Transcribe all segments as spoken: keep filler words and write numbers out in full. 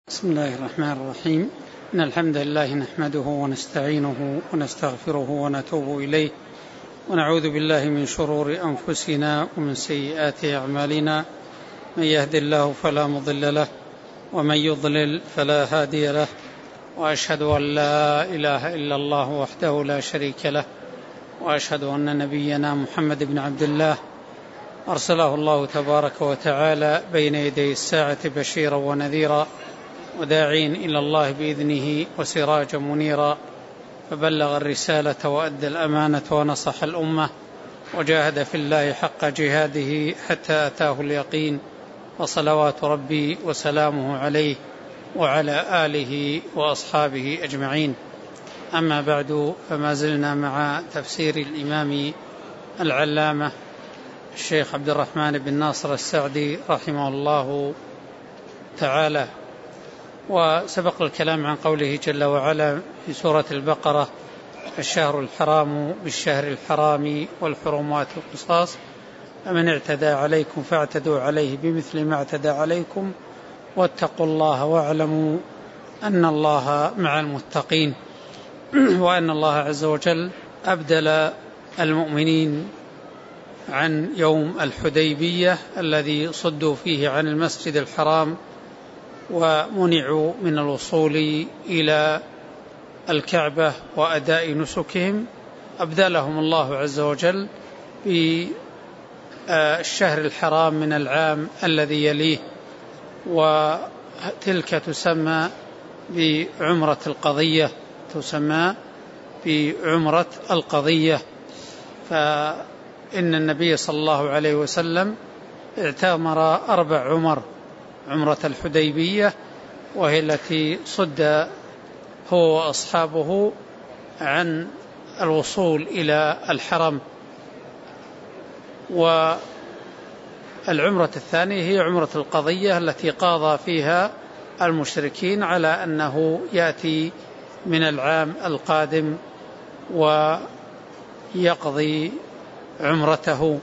بسم الله الرحمن الرحيم. إن الحمد لله نحمده ونستعينه ونستغفره ونتوب إليه ونعوذ بالله من شرور أنفسنا ومن سيئات أعمالنا. من يهد الله فلا مضل له ومن يضلل فلا هادي له، وأشهد أن لا إله إلا الله وحده لا شريك له، وأشهد أن نبينا محمد بن عبد الله أرسله الله تبارك وتعالى بين يدي الساعة بشيرا ونذيرا وداعين إلى الله بإذنه وسراجا منيرا، فبلغ الرسالة وأدى الأمانة ونصح الأمة وجاهد في الله حق جهاده حتى أتاه اليقين، وصلوات ربي وسلامه عليه وعلى آله وأصحابه أجمعين. أما بعد، فما زلنا مع تفسير الإمام العلامة الشيخ عبد الرحمن بن ناصر السعدي رحمه الله تعالى. وسبق الكلام عن قوله جل وعلا في سورة البقرة: الشهر الحرام بالشهر الحرام والحرمات القصاص، فمن اعتدى عليكم فاعتدوا عليه بمثل ما اعتدى عليكم واتقوا الله واعلموا أن الله مع المتقين. وأن الله عز وجل أبدل المؤمنين عن يوم الحديبية الذي صدوا فيه عن المسجد الحرام ومنعوا من الوصول إلى الكعبة وأداء نسكهم، أبدلهم الله عز وجل بالشهر الحرام من العام الذي يليه، وتلك تسمى بعمرة القضية تسمى بعمرة القضية فإن النبي صلى الله عليه وسلم اعتمر أربع عمر: عمرة الحديبية، وهي التي صد هو وأصحابه عن الوصول إلى الحرم، والعمرة الثانية هي عمرة القضية التي قاضى فيها المشركين على أنه يأتي من العام القادم ويقضي عمرته.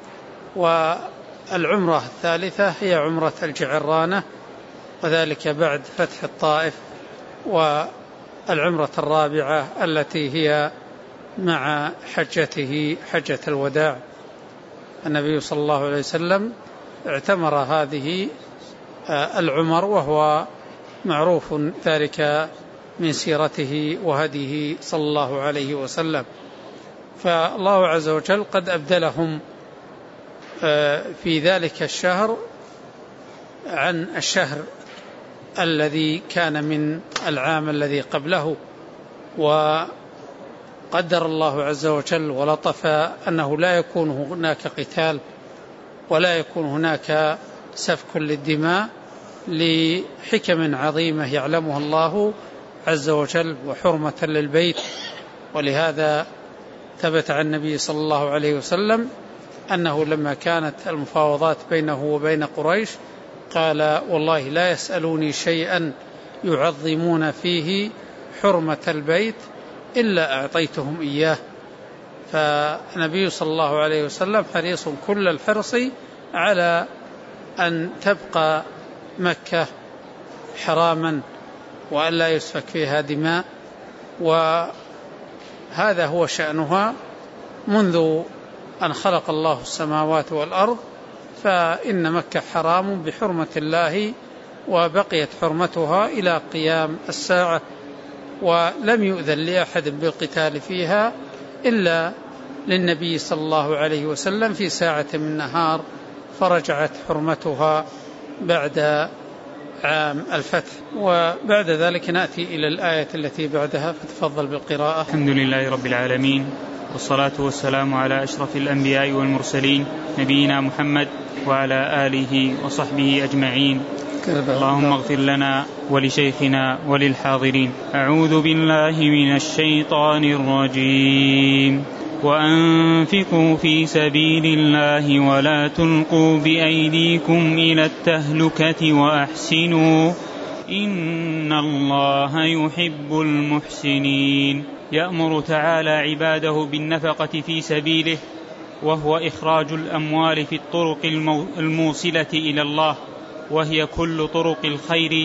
والعمرة الثالثة هي عمرة الجعرانة، وذلك بعد فتح الطائف. والعمرة الرابعة التي هي مع حجته حجة الوداع. النبي صلى الله عليه وسلم اعتمر هذه العمر، وهو معروف ذلك من سيرته وهديه صلى الله عليه وسلم. فالله عز وجل قد أبدلهم في ذلك الشهر عن الشهر الذي كان من العام الذي قبله، وقدر الله عز وجل ولطف أنه لا يكون هناك قتال ولا يكون هناك سفك للدماء لحكم عظيمة يعلمها الله عز وجل وحرمة للبيت. ولهذا ثبت عن النبي صلى الله عليه وسلم أنه لما كانت المفاوضات بينه وبين قريش قال: والله لا يسألوني شيئا يعظمون فيه حرمة البيت إلا أعطيتهم إياه. فالنبي صلى الله عليه وسلم حريص كل الحرص على أن تبقى مكة حراما وأن لا يسفك فيها دماء، وهذا هو شأنها منذ أن خلق الله السماوات والأرض. فإن مكة حرام بحرمة الله، وبقيت حرمتها إلى قيام الساعة، ولم يؤذن لأحد بالقتال فيها إلا للنبي صلى الله عليه وسلم في ساعة من نهار، فرجعت حرمتها بعد عام الفتح. وبعد ذلك نأتي إلى الآية التي بعدها، فتفضل بالقراءة. الحمد لله رب العالمين، والصلاة والسلام على أشرف الأنبياء والمرسلين نبينا محمد وعلى آله وصحبه أجمعين. اللهم اغفر لنا ولشيخنا وللحاضرين. أعوذ بالله من الشيطان الرجيم. وأنفقوا في سبيل الله ولا تلقوا بأيديكم إلى التهلكة وأحسنوا إن الله يحب المحسنين. يأمر تعالى عباده بالنفقة في سبيله، وهو إخراج الأموال في الطرق الموصلة إلى الله، وهي كل طرق الخير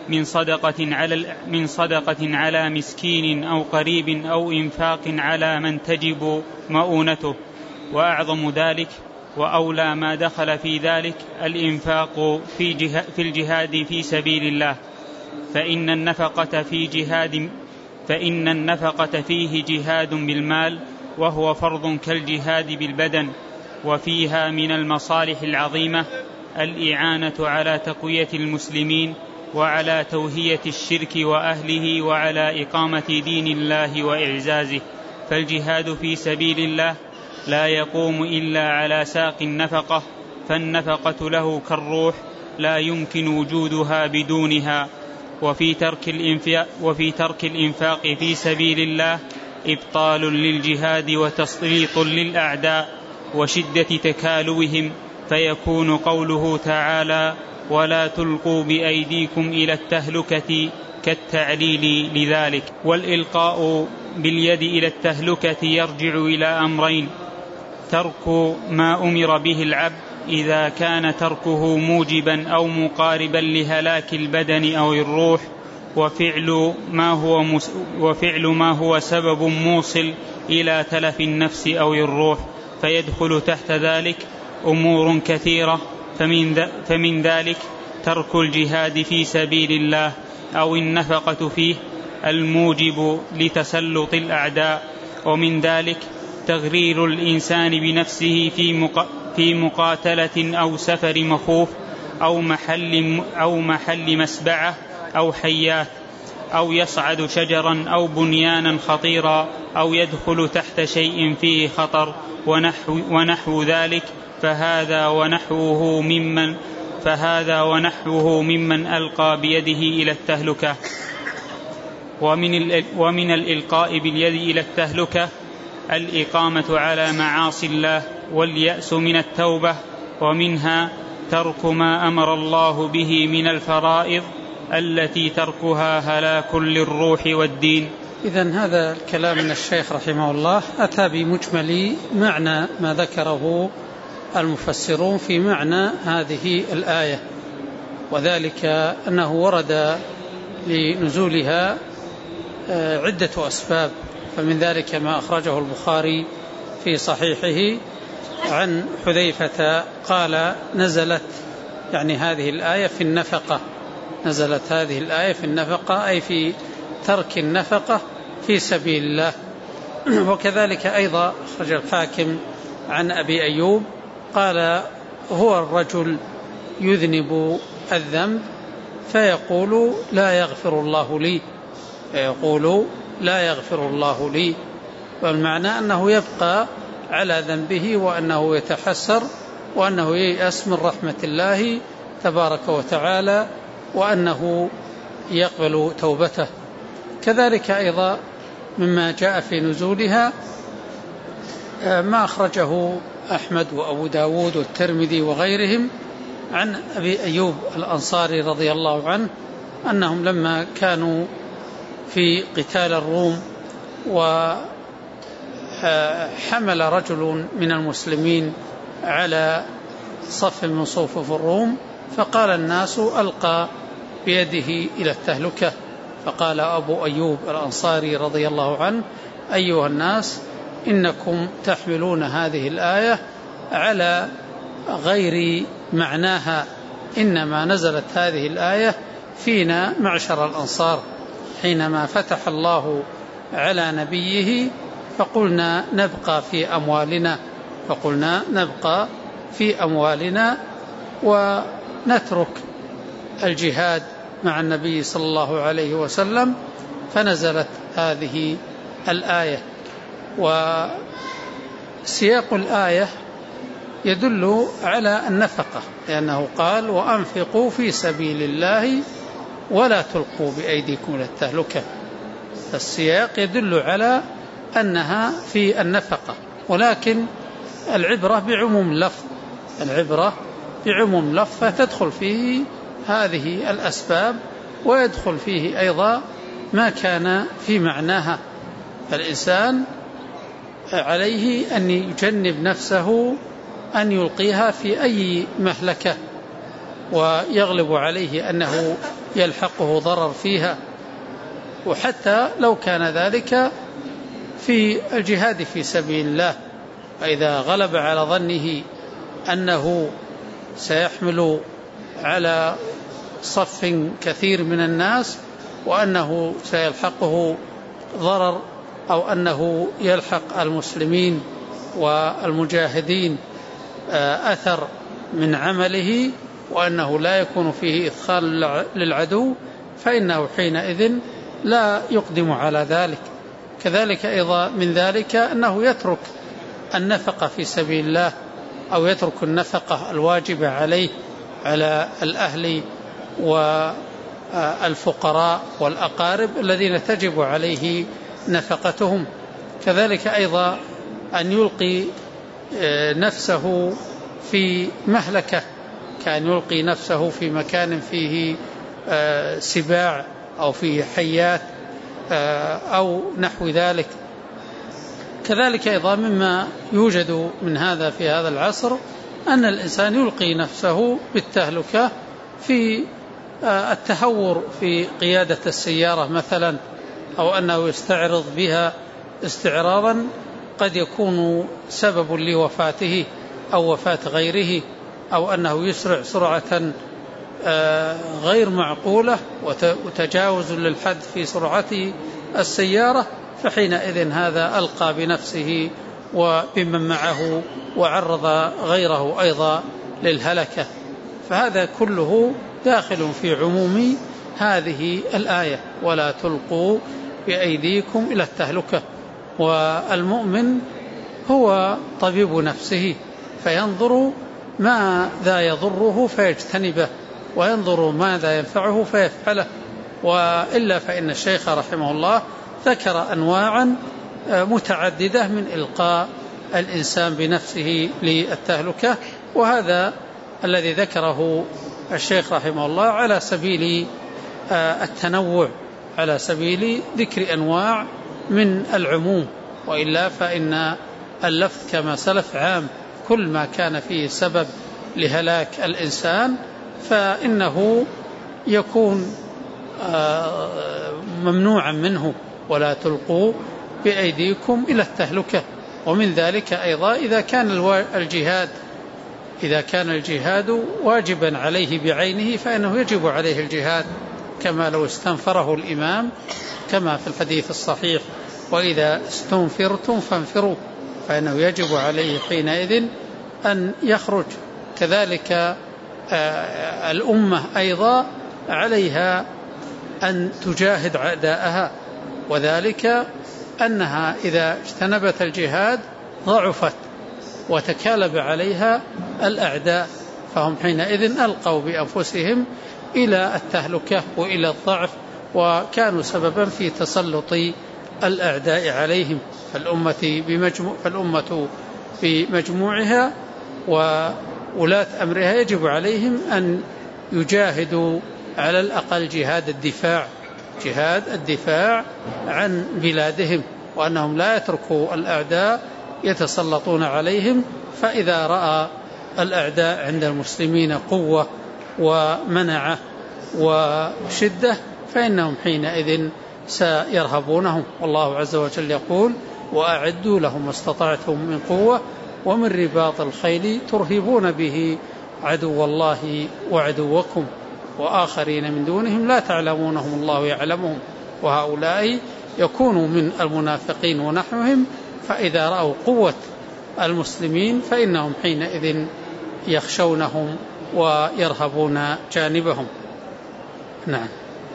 من صدقة على من صدقة على مسكين أو قريب أو إنفاق على من تجب مؤونته. وأعظم ذلك وأولى ما دخل في ذلك الإنفاق في, في الجهاد في سبيل الله، فإن النفقة في جهاد فإن النفقة فيه جهاد بالمال، وهو فرض كالجهاد بالبدن، وفيها من المصالح العظيمة الإعانة على تقوية المسلمين وعلى توهية الشرك وأهله وعلى إقامة دين الله وإعزازه. فالجهاد في سبيل الله لا يقوم إلا على ساق النفقة، فالنفقة له كالروح لا يمكن وجودها بدونها. وفي ترك الإنفاق, وفي ترك الإنفاق في سبيل الله إبطال للجهاد وتسليط للأعداء وشدة تكالبهم، فيكون قوله تعالى ولا تلقوا بأيديكم إلى التهلكة كالتعليل لذلك. والإلقاء باليد إلى التهلكة يرجع إلى أمرين: ترك ما أمر به العبد إذا كان تركه موجبا أو مقاربا لهلاك البدن أو الروح، وفعل ما هو, وفعل ما هو سبب موصل إلى تلف النفس أو الروح، فيدخل تحت ذلك أمور كثيرة، فمن, فمن ذلك ترك الجهاد في سبيل الله أو النفقة فيه الموجب لتسلط الأعداء، ومن ذلك تغرير الإنسان بنفسه في, في مقاتلة أو سفر مخوف أو محل, أو محل مسبعة أو حيات، أو يصعد شجرا أو بنيانا خطيرا، أو يدخل تحت شيء فيه خطر ونحو, ونحو ذلك، فهذا ونحوه ممن فهذا ونحوه ممن ألقى بيده إلى التهلكة. ومن, ومن الإلقاء باليد إلى التهلكة الإقامة على معاصي الله واليأس من التوبة، ومنها ترك ما أمر الله به من الفرائض التي تركها هلاك للروح والدين. إذن هذا الكلام من الشيخ رحمه الله أتى بمجمل معنى ما ذكره المفسرون في معنى هذه الآية، وذلك أنه ورد لنزولها عدة أسباب، فمن ذلك ما أخرجه البخاري في صحيحه عن حذيفة قال نزلت يعني هذه الآية في النفقة نزلت هذه الآية في النفقة أي في ترك النفقة في سبيل الله. وكذلك أيضا أخرج الحاكم عن أبي أيوب قال هو الرجل يذنب الذنب فيقول لا يغفر الله لي فيقول لا يغفر الله لي والمعنى أنه يبقى على ذنبه وأنه يتحسر وأنه ييأس من رحمة الله تبارك وتعالى وأنه يقبل توبته. كذلك أيضا مما جاء في نزولها ما أخرجه أحمد وأبو داود والترمذي وغيرهم عن أبي أيوب الأنصاري رضي الله عنه أنهم لما كانوا في قتال الروم وحمل رجل من المسلمين على صف من صفوف الروم فقال الناس ألقى بيده إلى التهلكة، فقال أبو أيوب الأنصاري رضي الله عنه أيها الناس إنكم تحملون هذه الآية على غير معناها، إنما نزلت هذه الآية فينا معشر الأنصار حينما فتح الله على نبيه فقلنا نبقى في أموالنا فقلنا نبقى في أموالنا ونترك الجهاد مع النبي صلى الله عليه وسلم، فنزلت هذه الآية. وسياق الآية يدل على النفقة لأنه قال وأنفقوا في سبيل الله ولا تلقوا بأيديكم إلى التهلكة، فالسياق يدل على أنها في النفقة، ولكن العبرة بعموم اللفظ العبرة بعموم اللفظ فتدخل فيه هذه الأسباب ويدخل فيه أيضا ما كان في معناها. فالإنسان عليه أن يجنب نفسه أن يلقيها في أي مهلكة، ويغلب عليه أنه يلحقه ضرر فيها، وحتى لو كان ذلك في الجهاد في سبيل الله، فإذا غلب على ظنه أنه سيحمل على صف كثير من الناس وأنه سيلحقه ضرر أو أنه يلحق المسلمين والمجاهدين أثر من عمله وأنه لا يكون فيه إدخال للعدو، فإنه حينئذ لا يقدم على ذلك. كذلك أيضا من ذلك أنه يترك النفقة في سبيل الله أو يترك النفقة الواجبة عليه على الأهل والفقراء والأقارب الذين تجب عليه نفقتهم. كذلك أيضا أن يلقي نفسه في مهلكة، كان يلقي نفسه في مكان فيه سباع أو فيه حيات أو نحو ذلك. كذلك أيضا مما يوجد من هذا في هذا العصر أن الإنسان يلقي نفسه بالتهلكة في التهور في قيادة السيارة مثلا، أو أنه يستعرض بها استعراضا قد يكون سبب لوفاته أو وفاة غيره، أو أنه يسرع سرعة غير معقولة وتجاوز للحد في سرعة السيارة، فحينئذ هذا ألقى بنفسه وبمن معه وعرض غيره أيضا للهلكة. فهذا كله داخل في عموم هذه الآية: ولا تلقوا بأيديكم إلى التهلكة. والمؤمن هو طبيب نفسه، فينظر ماذا يضره فيجتنبه، وينظر ماذا ينفعه فيفعله. وإلا فإن الشيخ رحمه الله ذكر أنواعا متعددة من إلقاء الإنسان بنفسه للتهلكة، وهذا الذي ذكره الشيخ رحمه الله على سبيل التنوع، على سبيل ذكر أنواع من العموم، وإلا فإن اللفظ كما سلف عام، كل ما كان فيه سبب لهلاك الإنسان فإنه يكون ممنوعا منه. ولا تلقوا بأيديكم إلى التهلكة. ومن ذلك أيضا إذا كان الجهاد إذا كان الجهاد واجبا عليه بعينه فإنه يجب عليه الجهاد، كما لو استنفره الإمام كما في الحديث الصحيح: وإذا استنفرتم فانفروا، فإنه يجب عليه حينئذ أن يخرج. كذلك الأمة أيضا عليها أن تجاهد أعداءها، وذلك أنها إذا اجتنبت الجهاد ضعفت وتكالب عليها الأعداء، فهم حينئذ ألقوا بأنفسهم إلى التهلكة وإلى الضعف، وكانوا سببا في تسلط الأعداء عليهم. فالأمة بمجموع فالأمة بمجموعها وولاة أمرها يجب عليهم أن يجاهدوا على الأقل جهاد الدفاع جهاد الدفاع عن بلادهم، وأنهم لا يتركوا الأعداء يتسلطون عليهم. فإذا رأى الأعداء عند المسلمين قوة ومنعة وشدة فإنهم حينئذ سيرهبونهم. والله عز وجل يقول: وأعدوا لهم ما استطعتم من قوة ومن رباط الخيل ترهبون به عدو الله وعدوكم وآخرين من دونهم لا تعلمونهم الله يعلمهم. وهؤلاء يكونوا من المنافقين ونحوهم، فإذا رأوا قوة المسلمين فإنهم حينئذ يخشونهم ويرهبون جانبهم. نعم.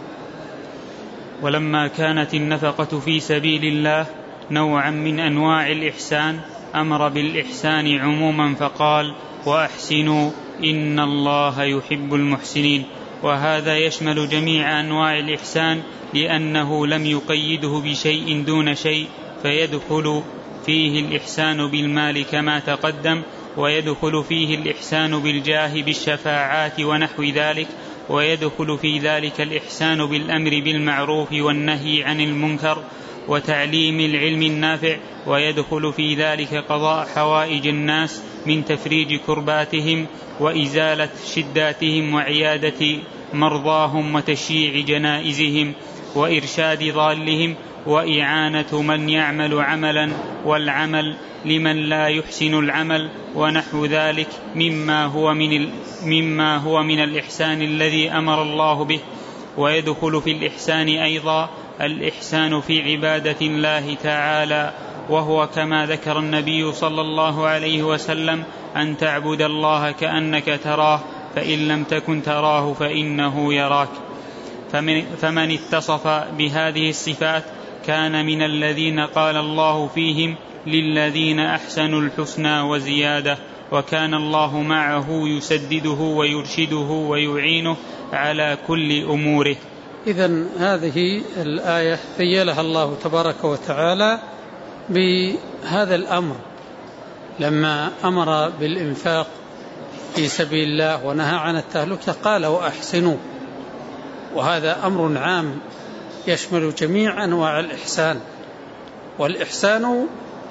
ولما كانت النفقة في سبيل الله نوعا من أنواع الإحسان أمر بالإحسان عموما فقال: وأحسنوا إن الله يحب المحسنين. وهذا يشمل جميع أنواع الإحسان لأنه لم يقيده بشيء دون شيء، فيدخل فيه الإحسان بالمال كما تقدم، ويدخل فيه الإحسان بالجاه بالشفاعات ونحو ذلك، ويدخل في ذلك الإحسان بالأمر بالمعروف والنهي عن المنكر وتعليم العلم النافع، ويدخل في ذلك قضاء حوائج الناس من تفريج كرباتهم وإزالة شداتهم وعيادة مرضاهم وتشييع جنائزهم وإرشاد ضالهم وإعانة من يعمل عملا والعمل لمن لا يحسن العمل ونحو ذلك مما هو من, مما هو من الإحسان الذي أمر الله به. ويدخل في الإحسان أيضا الإحسان في عبادة الله تعالى، وهو كما ذكر النبي صلى الله عليه وسلم أن تعبد الله كأنك تراه فإن لم تكن تراه فإنه يراك. فمن, فمن اتصف بهذه الصفات كان من الذين قال الله فيهم للذين أحسنوا الحسنى وزيادة، وكان الله معه يسدده ويرشده ويعينه على كل أموره. إذن هذه الآية ذيلها الله تبارك وتعالى بهذا الأمر لما أمر بالإنفاق في سبيل الله ونهى عن التهلكة قال وأحسنوا، وهذا أمر عام يشمل جميع أنواع الإحسان. والإحسان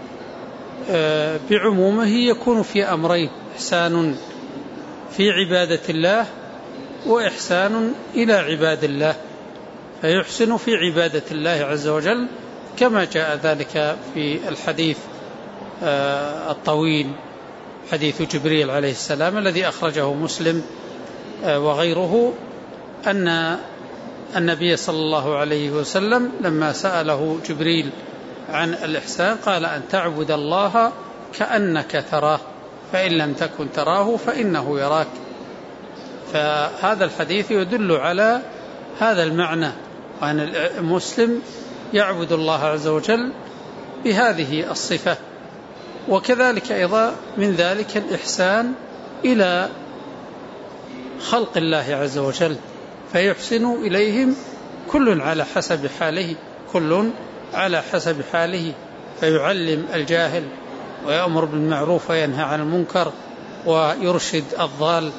بعمومه يكون في أمرين: إحسان في عبادة الله وإحسان إلى عباد الله، فيحسن في عبادة الله عز وجل كما جاء ذلك في الحديث الطويل حديث جبريل عليه السلام الذي أخرجه مسلم وغيره، أن النبي صلى الله عليه وسلم لما سأله جبريل عن الإحسان قال أن تعبد الله كأنك تراه فإن لم تكن تراه فإنه يراك. فهذا الحديث يدل على هذا المعنى، وأن المسلم يعبد الله عز وجل بهذه الصفة. وكذلك أيضا من ذلك الإحسان إلى خلق الله عز وجل، فيحسن إليهم كل على حسب حاله، كل على حسب حاله، فيعلم الجاهل ويأمر بالمعروف وينهى عن المنكر ويرشد الضال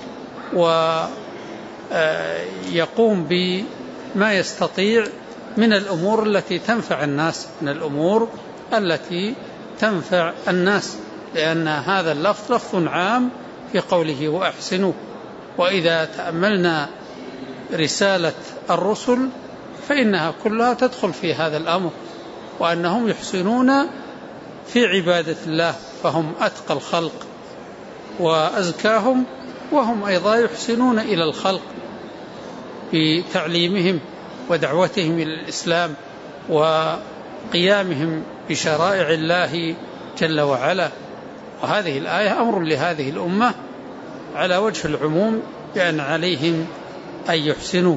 ويقوم بما يستطيع من الأمور التي تنفع الناس من الأمور التي تنفع الناس لأن هذا اللفظ لفظ عام في قوله وأحسنوا. وإذا تأملنا رسالة الرسل فإنها كلها تدخل في هذا الأمر، وأنهم يحسنون في عبادة الله، فهم أتقى الخلق وأزكاهم، وهم أيضا يحسنون إلى الخلق بتعليمهم ودعوتهم إلى الإسلام وقيامهم بشرائع الله جل وعلا. وهذه الآية أمر لهذه الأمة على وجه العموم بأن عليهم أن يحسنوا.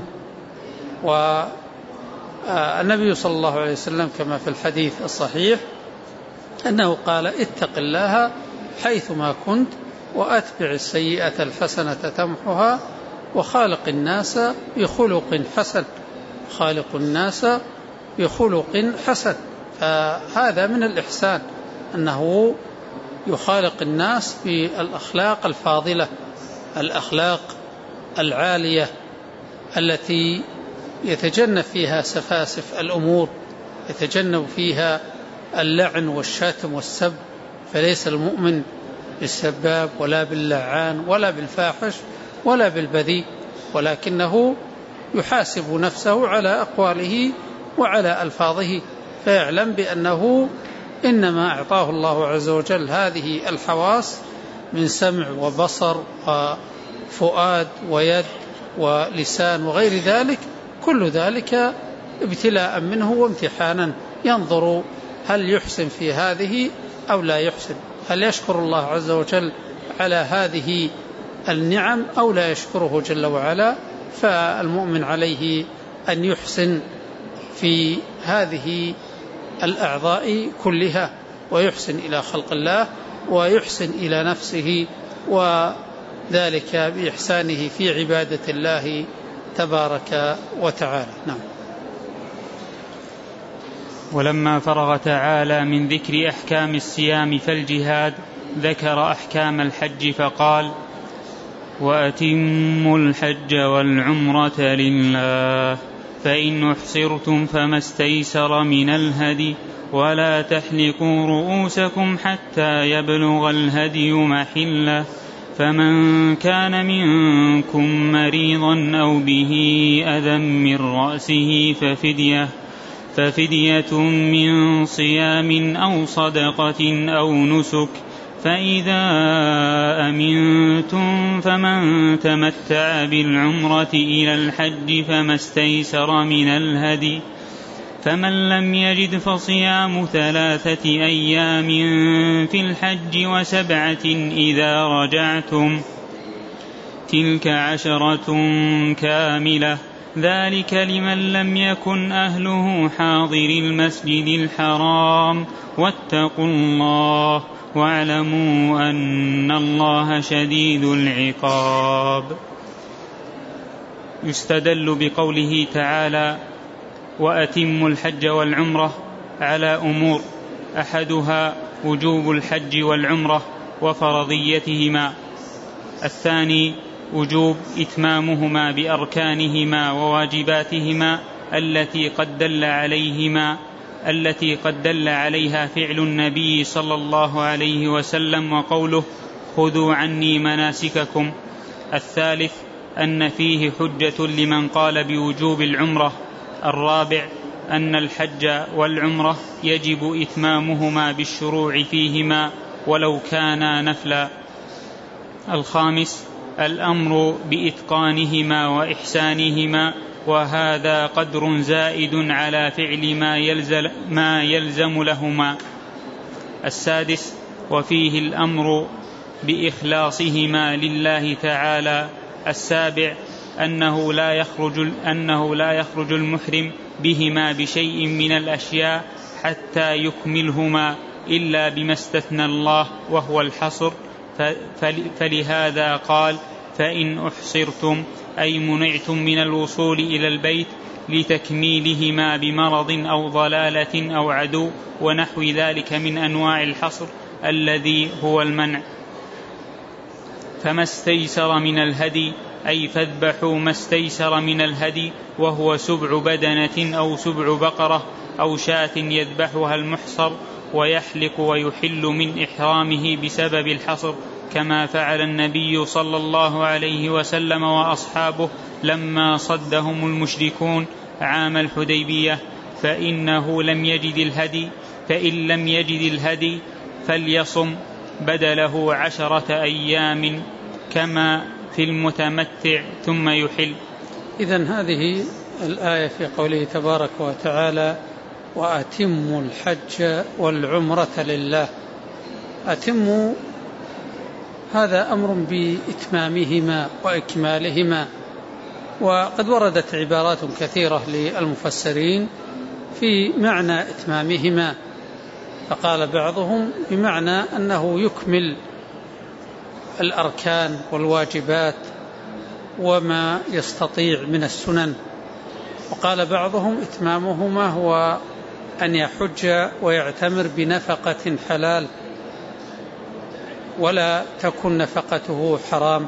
والنبي صلى الله عليه وسلم كما في الحديث الصحيح أنه قال اتق الله حيثما كنت وأتبع السيئة الحسنة تمحها وخالق الناس بخلق حسن خالق الناس بخلق حسن. فهذا من الإحسان أنه يخالق الناس بالأخلاق الفاضلة، الأخلاق العالية التي يتجنب فيها سفاسف الأمور، يتجنب فيها اللعن والشتم والسب، فليس المؤمن بالسباب ولا باللعان ولا بالفاحش ولا بالبذيء، ولكنه يحاسب نفسه على أقواله وعلى ألفاظه، فيعلم بأنه إنما أعطاه الله عز وجل هذه الحواس من سمع وبصر وفؤاد ويد ولسان وغير ذلك، كل ذلك ابتلاء منه وامتحانا، ينظر هل يحسن في هذه أو لا يحسن، هل يشكر الله عز وجل على هذه النعم أو لا يشكره جل وعلا. فالمؤمن عليه أن يحسن في هذه الأعضاء كلها، ويحسن إلى خلق الله ويحسن إلى نفسه، وذلك بإحسانه في عبادة الله تبارك وتعالى. نعم. ولما فرغ تعالى من ذكر أحكام الصيام فالجهاد ذكر أحكام الحج فقال وأتموا الحج والعمرة لله فإن أحصرتم فما استيسر من الهدي ولا تحلقوا رؤوسكم حتى يبلغ الهدي محله فمن كان منكم مريضا أو به أذى من رأسه ففدية ففدية من صيام أو صدقة أو نسك فإذا أمنتم فمن تمتع بالعمرة إلى الحج فما استيسر من الهدي فمن لم يجد فصيام ثلاثة أيام في الحج وسبعة إذا رجعتم تلك عشرة كاملة ذلك لمن لم يكن أهله حاضر المسجد الحرام واتقوا الله واعلموا أن الله شديد العقاب. يستدل بقوله تعالى وأتموا الحج والعمرة على أمور أحدها وجوب الحج والعمرة وفرضيتهما، الثاني وجوب إتمامهما بأركانهما وواجباتهما التي قد دل عليهما التي قد دل عليها فعل النبي صلى الله عليه وسلم وقوله خذوا عني مناسككم، الثالث أن فيه حجة لمن قال بوجوب العمرة، الرابع أن الحج والعمرة يجب إتمامهما بالشروع فيهما ولو كانا نفلا، الخامس الأمر بإتقانهما وإحسانهما وهذا قدر زائد على فعل ما يلزم, ما يلزم لهما، السادس وفيه الأمر بإخلاصهما لله تعالى، السابع أنه لا يخرج, أنه لا يخرج المحرم بهما بشيء من الأشياء حتى يكملهما إلا بما استثنى الله وهو الحصر، فلهذا قال فإن أحصرتم أي منعتم من الوصول إلى البيت لتكميلهما بمرض أو ضلالة أو عدو ونحو ذلك من أنواع الحصر الذي هو المنع. فما استيسر من الهدي أي فاذبحوا ما استيسر من الهدي وهو سبع بدنة أو سبع بقرة أو شاة يذبحها المحصر ويحلق ويحل من إحرامه بسبب الحصر كما فعل النبي صلى الله عليه وسلم وأصحابه لما صدهم المشركون عام الحديبية، فإنه لم يجد الهدي فإن لم يجد الهدي فليصم بدله عشرة أيام كما في المتمتع ثم يحل. إذن هذه الآية في قوله تبارك وتعالى وأتموا الحج والعمرة لله، أتموا هذا أمر بإتمامهما وإكمالهما، وقد وردت عبارات كثيرة للمفسرين في معنى إتمامهما، فقال بعضهم بمعنى أنه يكمل الأركان والواجبات وما يستطيع من السنن، وقال بعضهم إتمامهما هو أن يحج ويعتمر بنفقة حلال ولا تكن نفقته حرام،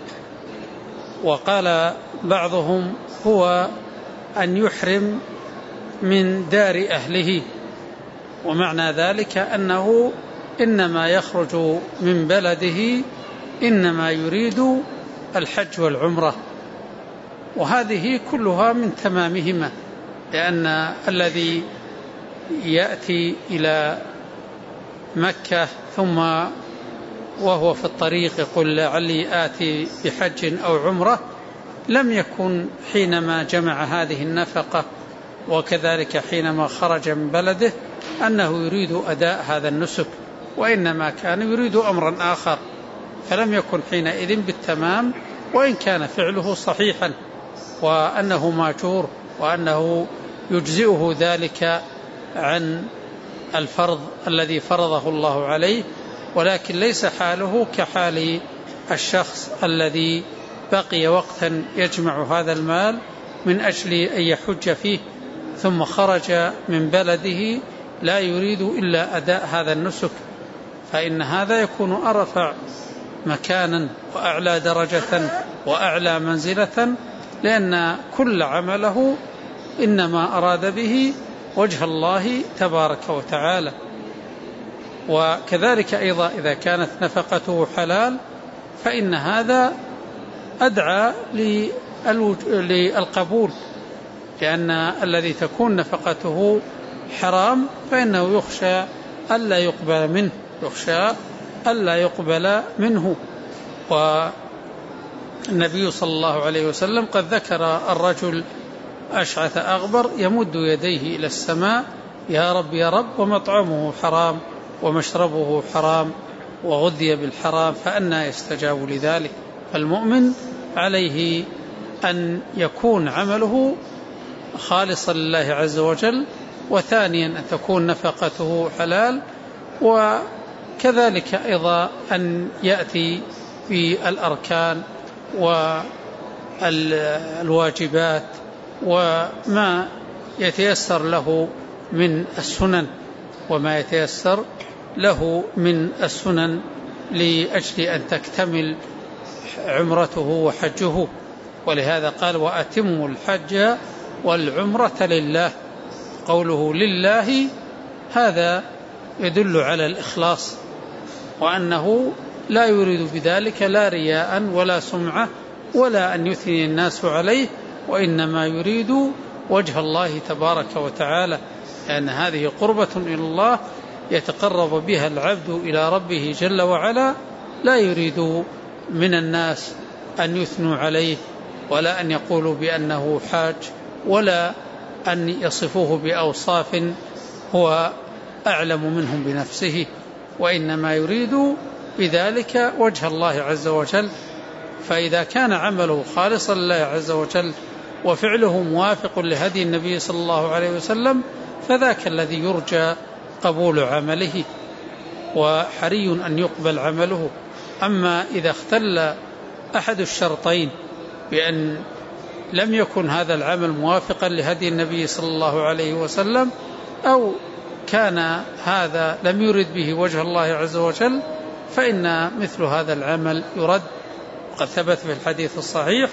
وقال بعضهم هو أن يحرم من دار أهله، ومعنى ذلك أنه إنما يخرج من بلده إنما يريد الحج والعمرة، وهذه كلها من تمامهما، لأن الذي يأتي إلى مكة ثم وهو في الطريق يقول لعلي آتي بحج أو عمرة لم يكن حينما جمع هذه النفقة وكذلك حينما خرج من بلده أنه يريد أداء هذا النسك، وإنما كان يريد أمرا آخر، فلم يكن حينئذ بالتمام، وإن كان فعله صحيحا وأنه ماجور وأنه يجزئه ذلك عن الفرض الذي فرضه الله عليه، ولكن ليس حاله كحال الشخص الذي بقي وقتا يجمع هذا المال من أجل أن يحج فيه ثم خرج من بلده لا يريد إلا أداء هذا النسك، فإن هذا يكون أرفع مكانا وأعلى درجة وأعلى منزلة، لأن كل عمله إنما أراد به وجه الله تبارك وتعالى. وكذلك أيضا إذا كانت نفقته حلال فإن هذا أدعى للقبول، لأن الذي تكون نفقته حرام فإنه يخشى ألا يقبل منه يخشى ألا يقبل منه. والنبي صلى الله عليه وسلم قد ذكر الرجل أشعث أغبر يمد يديه إلى السماء يا رب يا رب ومطعمه حرام ومشربه حرام وغذي بالحرام فأنى يستجاب لذلك. فالمؤمن عليه أن يكون عمله خالصا لله عز وجل، وثانيا أن تكون نفقته حلال، وكذلك أيضا أن يأتي في الأركان والواجبات وما يتيسر له من السنن وما يتيسر له من السنن لأجل أن تكتمل عمرته وحجه. ولهذا قال وأتموا الحج والعمرة لله. قوله لله هذا يدل على الإخلاص، وأنه لا يريد بذلك لا رياء ولا سمعة ولا أن يثني الناس عليه، وإنما يريد وجه الله تبارك وتعالى، لأن هذه قربة إلى الله يتقرب بها العبد إلى ربه جل وعلا، لا يريد من الناس أن يثنوا عليه ولا أن يقولوا بأنه حاج ولا أن يصفوه بأوصاف هو أعلم منهم بنفسه، وإنما يريد بذلك وجه الله عز وجل. فإذا كان عمله خالصا لله عز وجل وفعله موافق لهدي النبي صلى الله عليه وسلم فذاك الذي يرجى قبول عمله وحري أن يقبل عمله. أما إذا اختل أحد الشرطين بأن لم يكن هذا العمل موافقا لهدي النبي صلى الله عليه وسلم أو كان هذا لم يرد به وجه الله عز وجل فإن مثل هذا العمل يرد. وقد ثبت في الحديث الصحيح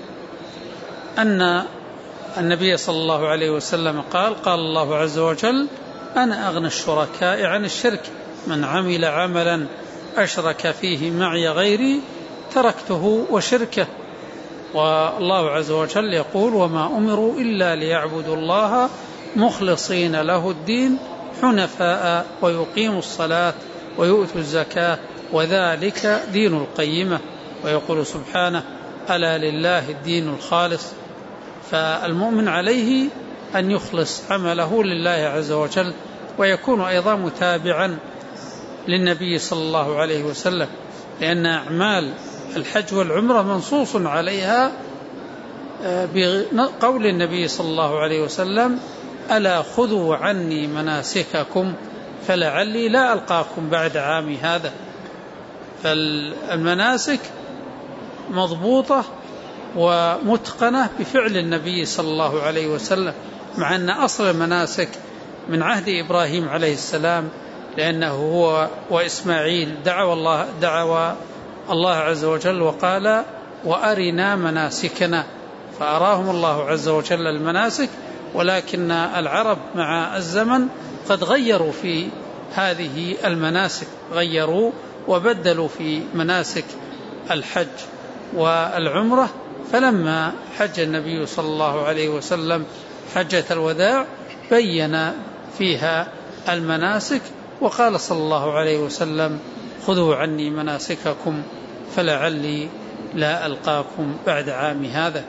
أن النبي صلى الله عليه وسلم قال قال الله عز وجل أنا أغنى الشركاء عن الشرك من عمل عملا أشرك فيه معي غيري تركته وشركه. والله عز وجل يقول وما أمروا إلا ليعبدوا الله مخلصين له الدين حنفاء ويقيموا الصلاة ويؤتوا الزكاة وذلك دين القيمة. ويقول سبحانه ألا لله الدين الخالص. فالمؤمن عليه أن يخلص عمله لله عز وجل ويكون أيضا متابعا للنبي صلى الله عليه وسلم، لأن أعمال الحج والعمرة منصوص عليها بقول النبي صلى الله عليه وسلم ألا خذوا عني مناسككم فلعلي لا ألقاكم بعد عامي هذا. فالمناسك مضبوطة ومتقنة بفعل النبي صلى الله عليه وسلم، مع أن أصل المناسك من عهد إبراهيم عليه السلام، لأنه هو وإسماعيل دعوا الله, دعوا الله عز وجل وقال وأرنا مناسكنا، فأراهم الله عز وجل المناسك. ولكن العرب مع الزمن قد غيروا في هذه المناسك، غيروا وبدلوا في مناسك الحج والعمرة. فلما حج النبي صلى الله عليه وسلم حجة الوداع بين فيها المناسك وقال صلى الله عليه وسلم خذوا عني مناسككم فلعلي لا ألقاكم بعد عام هذا.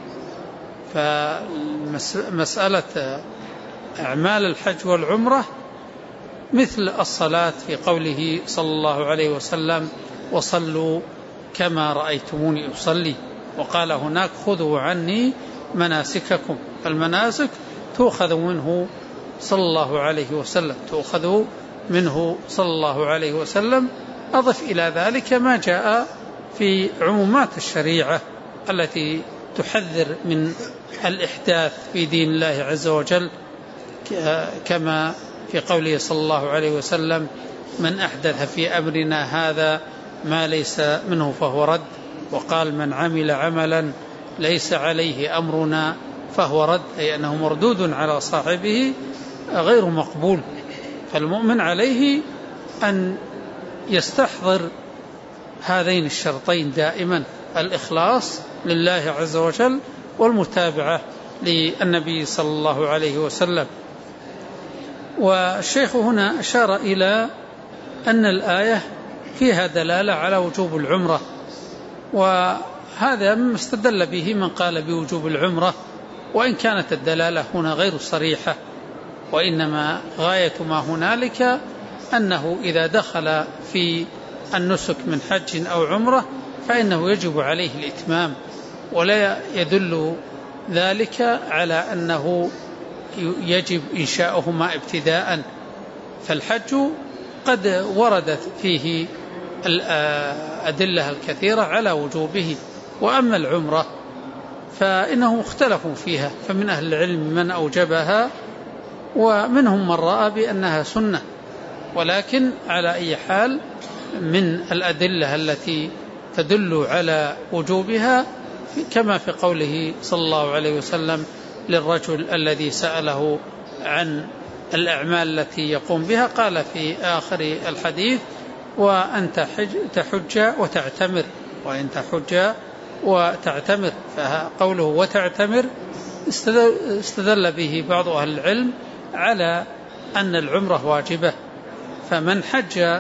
فمسألة أعمال الحج والعمرة مثل الصلاة في قوله صلى الله عليه وسلم وصلوا كما رأيتموني أصلي، وقال هناك خذوا عني مناسككم. فالمناسك تؤخذ منه صلى الله عليه وسلم تؤخذ منه صلى الله عليه وسلم. أضف إلى ذلك ما جاء في عمومات الشريعة التي تحذر من الإحداث في دين الله عز وجل، كما في قوله صلى الله عليه وسلم من أحدث في أمرنا هذا ما ليس منه فهو رد. وقال من عمل عملا ليس عليه أمرنا فهو رد، أي أنه مردود على صاحبه غير مقبول. فالمؤمن عليه أن يستحضر هذين الشرطين دائما: الإخلاص لله عز وجل والمتابعة للنبي صلى الله عليه وسلم. والشيخ هنا أشار إلى أن الآية فيها دلالة على وجوب العمرة، وهذا مما استدل به من قال بوجوب العمرة، وإن كانت الدلالة هنا غير صريحة، وإنما غاية ما هنالك أنه إذا دخل في النسك من حج أو عمرة فإنه يجب عليه الإتمام، ولا يدل ذلك على أنه يجب إنشاؤهما ابتداء. فالحج قد وردت فيه الأدلة الكثيرة على وجوبه، وأما العمرة فإنهم اختلفوا فيها، فمن أهل العلم من أوجبها ومنهم من رأى بأنها سنة، ولكن على أي حال من الأدلة التي تدل على وجوبها كما في قوله صلى الله عليه وسلم للرجل الذي سأله عن الأعمال التي يقوم بها، قال في آخر الحديث: وأن تحج وتعتمر، وأن تحج وتعتمر. فقوله وتعتمر استدل به بعض أهل العلم على أن العمرة واجبة، فمن حج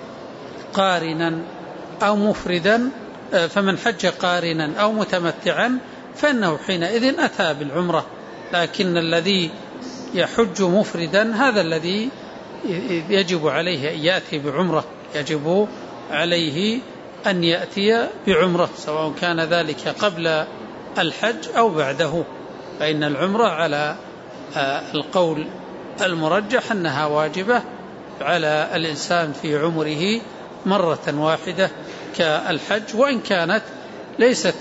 قارنا أو مفردا فمن حج قارنا أو متمتعا فإنه حينئذ أتى بالعمرة. لكن الذي يحج مفردا هذا الذي يجب عليه أن يأتي بعمرة، يجب عليه أن يأتي بعمرة، سواء كان ذلك قبل الحج أو بعده، فإن العمرة على القول المرجح أنها واجبة على الإنسان في عمره مرة واحدة كالحج، وإن كانت ليست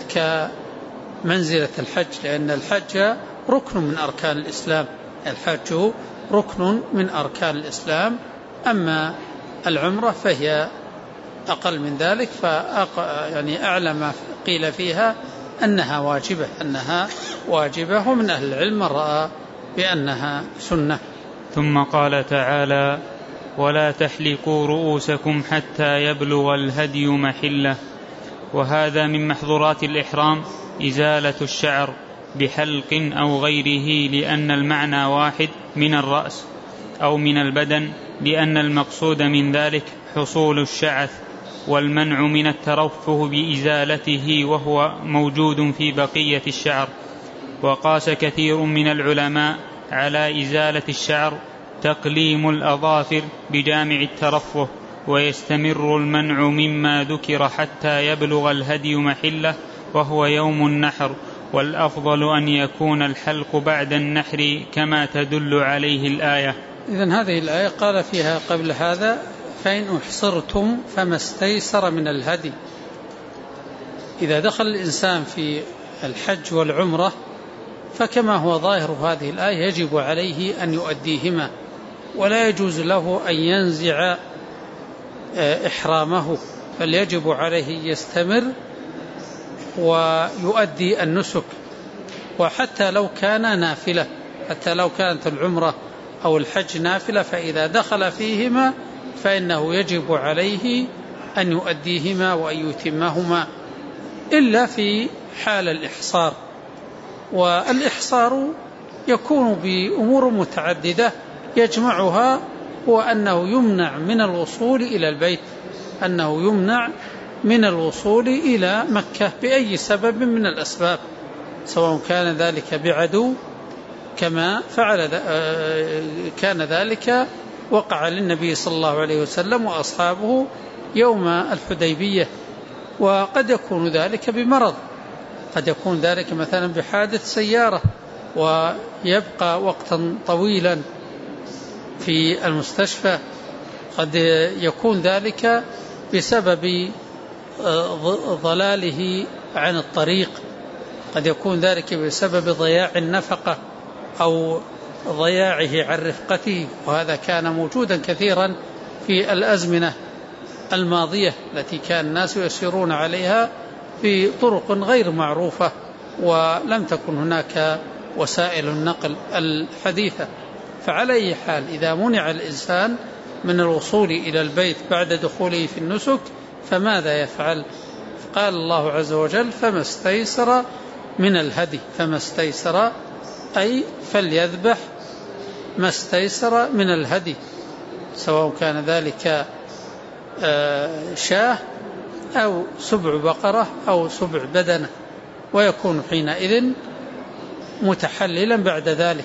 كمنزلة الحج، لأن الحج ركن من أركان الإسلام، الحج ركن من أركان الإسلام، أما العمرة فهي أقل من ذلك، فأق... يعني أعلى ما قيل فيها أنها واجبة أنها واجبة ومن أهل العلم رأى بأنها سنة. ثم قال تعالى: ولا تحلقوا رؤوسكم حتى يبلغ الهدي محله. وهذا من محظورات الإحرام إزالة الشعر بحلق أو غيره، لأن المعنى واحد من الرأس أو من البدن، لأن المقصود من ذلك حصول الشعث والمنع من الترفه بإزالته، وهو موجود في بقية الشعر. وقاس كثير من العلماء على إزالة الشعر تقليم الأظافر بجامع الترفه، ويستمر المنع مما ذكر حتى يبلغ الهدي محله وهو يوم النحر، والأفضل أن يكون الحلق بعد النحر كما تدل عليه الآية. إذن هذه الآية قال فيها قبل هذا: فإن أحصرتم فما استيسر من الهدي. إذا دخل الإنسان في الحج والعمرة فكما هو ظاهر هذه الآية يجب عليه أن يؤديهما، ولا يجوز له أن ينزع إحرامه، بل يجب عليه يستمر ويؤدي النسك، وحتى لو كان نافلة، حتى لو كانت العمرة أو الحج نافلة، فإذا دخل فيهما فإنه يجب عليه أن يؤديهما وأن يتمهما، إلا في حال الإحصار. والإحصار يكون بأمور متعددة، يجمعها هو أنه يمنع من الوصول إلى البيت، أنه يمنع من الوصول إلى مكة بأي سبب من الأسباب، سواء كان ذلك بعدو كما فعل كان ذلك وقع للنبي صلى الله عليه وسلم وأصحابه يوم الحديبية، وقد يكون ذلك بمرض، قد يكون ذلك مثلا بحادث سيارة ويبقى وقتا طويلا في المستشفى، قد يكون ذلك بسبب ضلاله عن الطريق، قد يكون ذلك بسبب ضياع النفقة أو ضياعه عن رفقته، وهذا كان موجودا كثيرا في الأزمنة الماضية التي كان الناس يسيرون عليها بطرق غير معروفة، ولم تكن هناك وسائل النقل الحديثة. فعلى أي حال إذا منع الإنسان من الوصول إلى البيت بعد دخوله في النسك فماذا يفعل؟ قال الله عز وجل فما استيسر من الهدي، فما استيسر أي فليذبح ما استيسر من الهدي، سواء كان ذلك شاه أو سبع بقرة أو سبع بدنة، ويكون حينئذ متحللا بعد ذلك.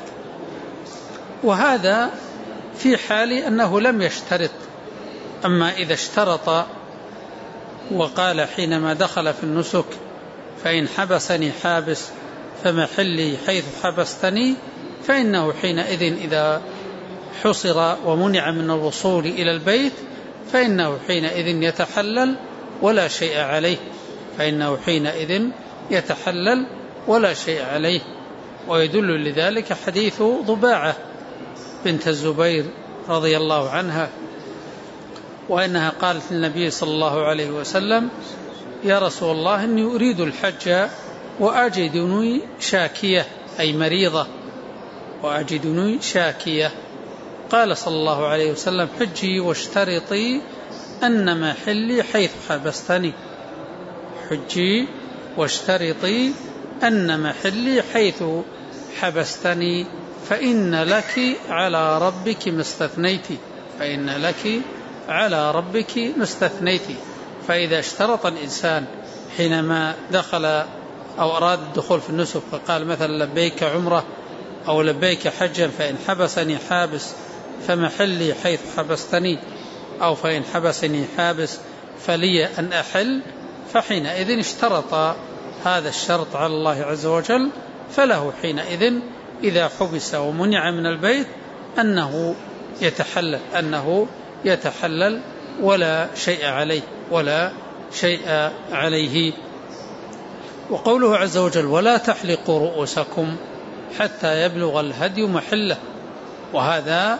وهذا في حال أنه لم يشترط. أما إذا اشترط وقال حينما دخل في النسك فإن حبسني حابس فمحلي حيث حبستني، فإنه حينئذ إذا حصر ومنع من الوصول إلى البيت فإنه حينئذ يتحلل ولا شيء عليه، فإنه حينئذ يتحلل ولا شيء عليه. ويدل لذلك حديث ضباعة بنت الزبير رضي الله عنها، وأنها قالت للنبي صلى الله عليه وسلم يا رسول الله إني أريد الحج وأجدني شاكية، أي مريضة، وأجدني شاكية. قال صلى الله عليه وسلم حجي واشترطي أن محلي حيث حبستني، حجي واشترطي أن محلي حيث حبستني فإن لك على ربك ما استثنيتي، فإن لك على ربك ما استثنيتي. فإذا اشترط الإنسان حينما دخل أو أراد الدخول في النسك فقال مثلا لبيك عمرة أو لبيك حجا فإن حبسني حابس فمحلي حيث حبستني، أو فإن حبسني حابس فلي أن أحل، فحينئذ اشترط هذا الشرط على الله عز وجل، فله حينئذ إذا حبس ومنع من البيت أنه يتحلل أنه يتحلل ولا شيء عليه ولا شيء عليه. وقوله عز وجل ولا تحلقوا رؤوسكم حتى يبلغ الهدي محله، وهذا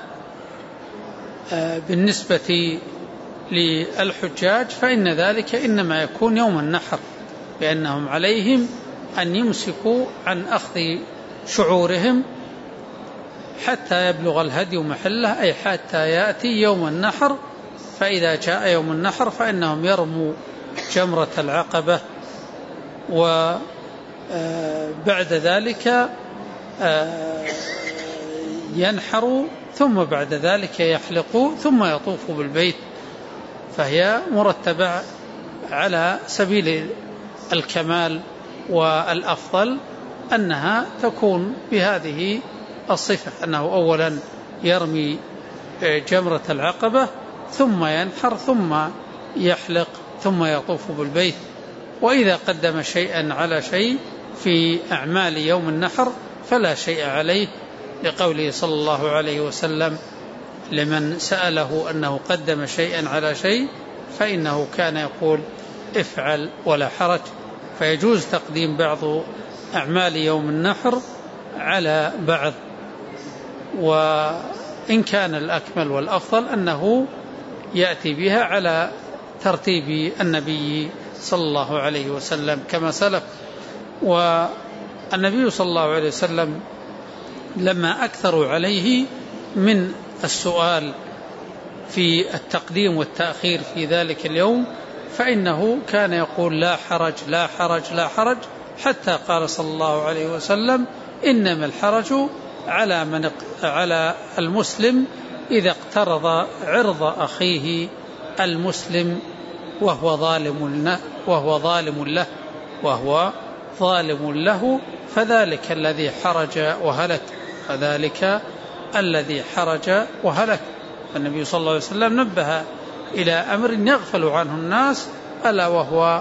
بالنسبة للحجاج فإن ذلك إنما يكون يوم النحر، بأنهم عليهم أن يمسكوا عن أخذ شعورهم حتى يبلغ الهدي محله، أي حتى يأتي يوم النحر. فإذا جاء يوم النحر فإنهم يرموا جمرة العقبة، وبعد ذلك ينحروا، ثم بعد ذلك يحلقوا، ثم يطوفوا بالبيت. فهي مرتبة على سبيل الكمال، والأفضل أنها تكون بهذه الصفة، أنه أولا يرمي جمرة العقبة ثم ينحر ثم يحلق ثم يطوف بالبيت. وإذا قدم شيئا على شيء في أعمال يوم النحر فلا شيء عليه، لقوله صلى الله عليه وسلم لمن سأله أنه قدم شيئا على شيء فإنه كان يقول افعل ولا حرج. فيجوز تقديم بعض أعمال يوم النحر على بعض، وإن كان الأكمل والأفضل أنه يأتي بها على ترتيب النبي صلى الله عليه وسلم كما سلف. والنبي صلى الله عليه وسلم لما أكثروا عليه من السؤال في التقديم والتأخير في ذلك اليوم فإنه كان يقول لا حرج لا حرج لا حرج، حتى قال صلى الله عليه وسلم إنما الحرج على من على المسلم إذا اقترض عرض أخيه المسلم وهو ظالم له وهو ظالم له وهو ظالم له فذلك الذي حرج وهلك فذلك الذي حرج وهلك. النبي صلى الله عليه وسلم نبه إلى أمر يغفل عنه الناس، ألا وهو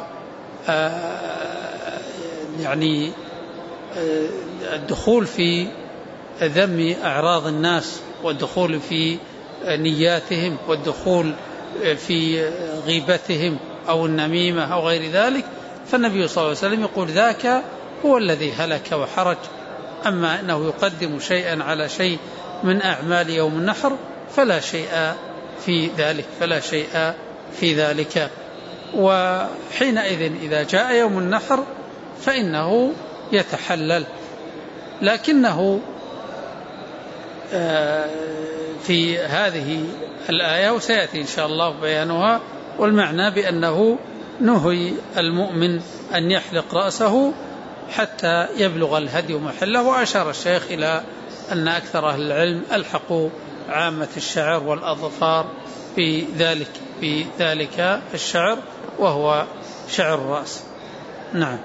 آه يعني آه الدخول في ذم أعراض الناس، والدخول في نياتهم، والدخول في غيبتهم أو النميمة أو غير ذلك. فالنبي صلى الله عليه وسلم يقول ذاك هو الذي هلك وحرج. أما أنه يقدم شيئا على شيء من أعمال يوم النحر فلا شيء في ذلك فلا شيء في ذلك. وحينئذ إذا جاء يوم النحر فإنه يتحلل لكنه في هذه الآية وسيأتي إن شاء الله بيانها والمعنى بأنه نهي المؤمن أن يحلق رأسه حتى يبلغ الهدي محله. وأشار الشيخ إلى أن أكثر أهل العلم ألحقوا عامة الشعر والأظفار بذلك بذلك الشعر وهو شعر الرأس. نعم.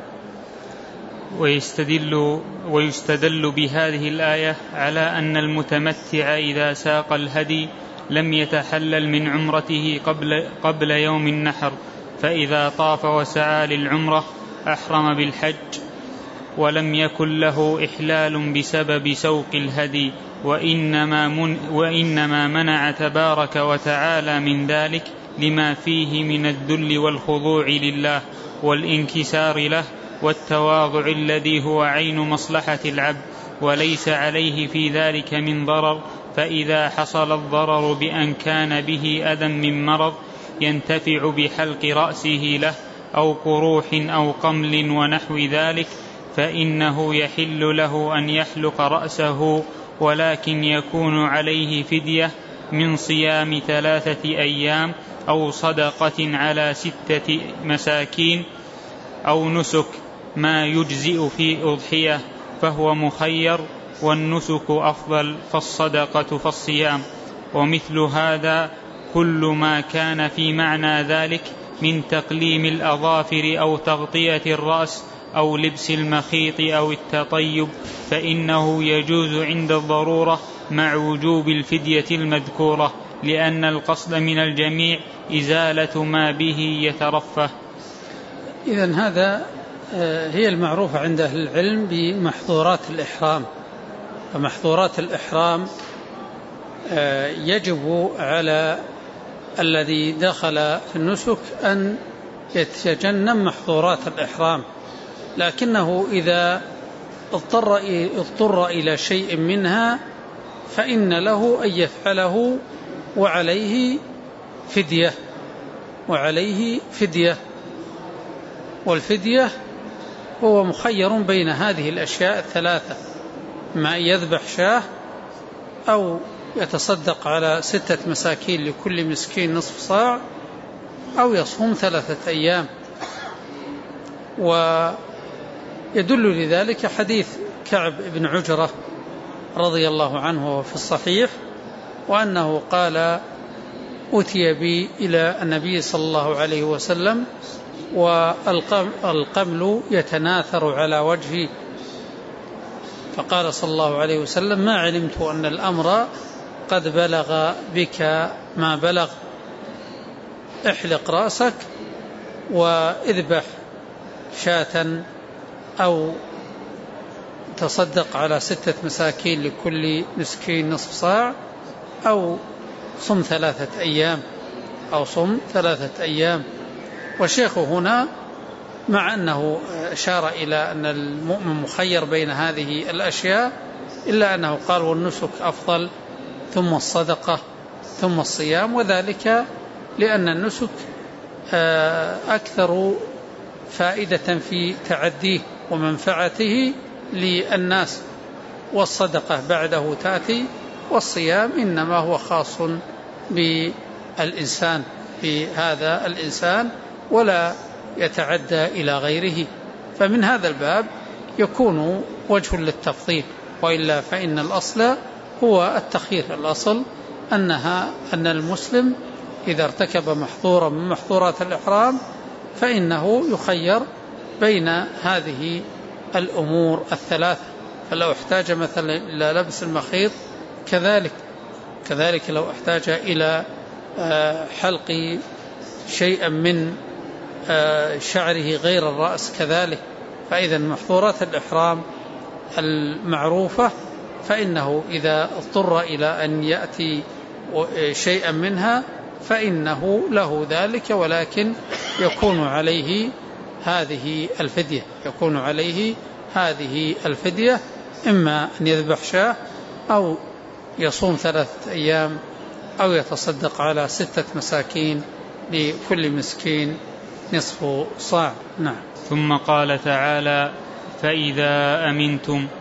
ويستدل, ويستدل بهذه الآية على أن المتمتع إذا ساق الهدي لم يتحلل من عمرته قبل, قبل يوم النحر، فإذا طاف وسعى للعمرة أحرم بالحج ولم يكن له إحلال بسبب سوق الهدي، وإنما, من وإنما منع تبارك وتعالى من ذلك لما فيه من الذل والخضوع لله والانكسار له والتواضع الذي هو عين مصلحة العبد، وليس عليه في ذلك من ضرر. فإذا حصل الضرر بأن كان به أذى من مرض ينتفع بحلق رأسه له أو قروح أو قمل ونحو ذلك فإنه يحل له أن يحلق رأسه، ولكن يكون عليه فدية من صيام ثلاثة أيام أو صدقة على ستة مساكين أو نسك ما يجزئ في أضحية، فهو مخير، والنسك أفضل فالصدقة فالصيام. ومثل هذا كل ما كان في معنى ذلك من تقليم الأظافر أو تغطية الرأس أو لبس المخيط أو التطيب فإنه يجوز عند الضرورة مع وجوب الفدية المذكورة، لأن القصد من الجميع إزالة ما به يترفه. إذن هذا هي المعروفة عند أهل العلم بمحظورات الإحرام. فمحظورات الإحرام يجب على الذي دخل في النسك أن يتجنب محظورات الإحرام، لكنه إذا اضطر, اضطر إلى شيء منها فإن له أن يفعله وعليه فدية وعليه فدية والفدية هو مخير بين هذه الأشياء الثلاثة: ما يذبح شاه أو يتصدق على ستة مساكين لكل مسكين نصف صاع أو يصوم ثلاثة أيام. ويدل لذلك حديث كعب بن عجرة رضي الله عنه في الصحيح، وأنه قال: أتي بي إلى النبي صلى الله عليه وسلم والقمل يتناثر على وجهي، فقال صلى الله عليه وسلم: ما علمت أن الأمر قد بلغ بك ما بلغ، احلق رأسك واذبح شاة أو تصدق على ستة مساكين لكل مسكين نصف صاع أو صم ثلاثة أيام أو صم ثلاثة أيام. والشيخ هنا مع أنه أشار إلى أن المؤمن مخير بين هذه الأشياء إلا أنه قال: والنسك أفضل ثم الصدقة ثم الصيام، وذلك لأن النسك أكثر فائدة في تعديه ومنفعته للناس، والصدقة بعده تأتي، والصيام إنما هو خاص بالإنسان بهذا الإنسان ولا يتعدى إلى غيره. فمن هذا الباب يكون وجه للتفضيل، وإلا فإن الأصل هو التخيير. الأصل أنها أن المسلم إذا ارتكب محظورا من محظورات الإحرام فإنه يخير بين هذه الأمور الثلاثة. فلو احتاج مثلا إلى لبس المخيط كذلك كذلك لو احتاج إلى حلق شيئا من شعره غير الرأس كذلك. فإذا محظورات الإحرام المعروفة فإنه إذا اضطر إلى أن يأتي شيئا منها فإنه له ذلك، ولكن يكون عليه هذه الفدية يكون عليه هذه الفدية إما أن يذبح شاه أو يصوم ثلاثة أيام أو يتصدق على ستة مساكين لكل مسكين نصف صاع. نعم. ثم قال تعالى: فإذا أمنتم،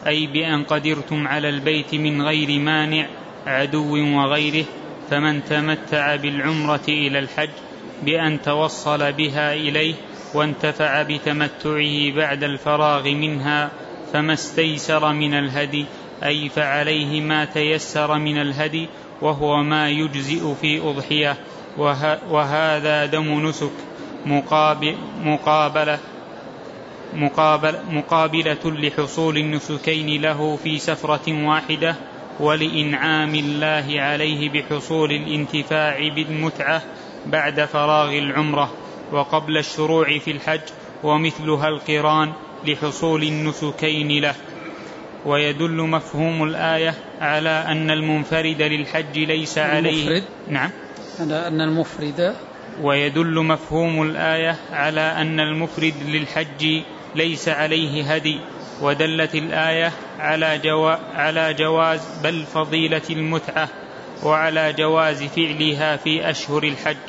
أي بأن قدرتم على البيت من غير مانع عدو وغيره، فمن تمتع بالعمرة إلى الحج بأن توصل بها إليه وانتفع بتمتعه بعد الفراغ منها فما استيسر من الهدي، أي فعليه ما تيسر من الهدي، وهو ما يجزئ في أضحية، وهذا دم نسك مقابل مقابلة مقابل مقابلة لحصول النسكين له في سفرة واحدة، ولإنعام الله عليه بحصول الانتفاع بالمتعة بعد فراغ العمرة وقبل الشروع في الحج، ومثلها القران لحصول النسكين له. ويدل مفهوم الآية على أن المنفرد للحج ليس عليه المفرد. نعم على أن المفرد ويدل مفهوم الآية على أن المفرد للحج ليس عليه هدي، ودلت الآية على, جو... على جواز بل فضيلة المتعة، وعلى جواز فعلها في أشهر الحج.